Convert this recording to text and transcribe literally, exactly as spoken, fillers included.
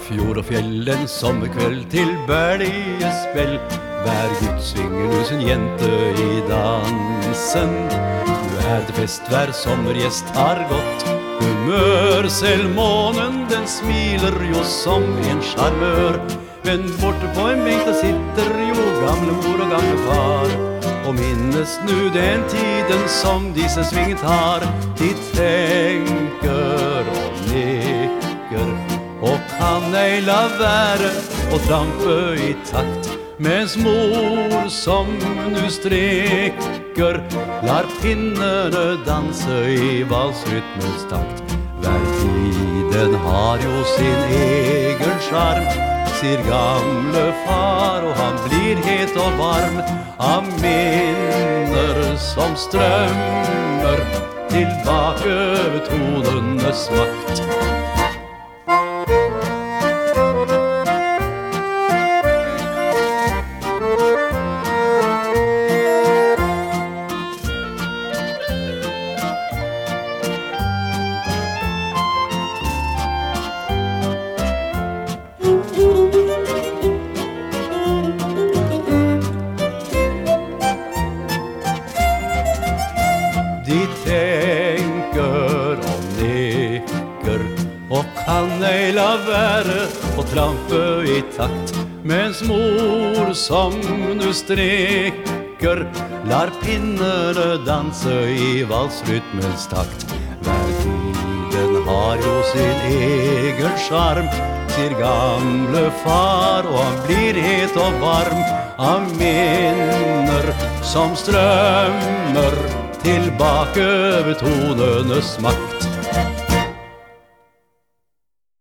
fjord og fjell en sommerkveld til berlige spill. Hver gutt svinger nu sin jente i dansen. Nu er det fest, hver sommergjest har gått humør. Selv månen den smiler jo som en charmør. Men borte på en benk der sitter jo gamle mor og gamle far, og minnes nu den tiden som disse svinget har. De tenker og nikker og kan ei la være å trampe i takt, mens mor som nu streker lar pinnene danse i valsrytmens takt. Hver tiden har jo sin egen charm, sier gamle far, og han blir het og varm av minner som strømmer tilbake ved tonenes makt. De tenker og nikker og kan ei la være å trampe i takt, mens mor som nu streker lar pinnene danse i valsrytmens takt. Hver tiden har jo sin egen charm, sier gamle far, og han blir het og varm av minner som strømmer tilbake ved tonenes makt.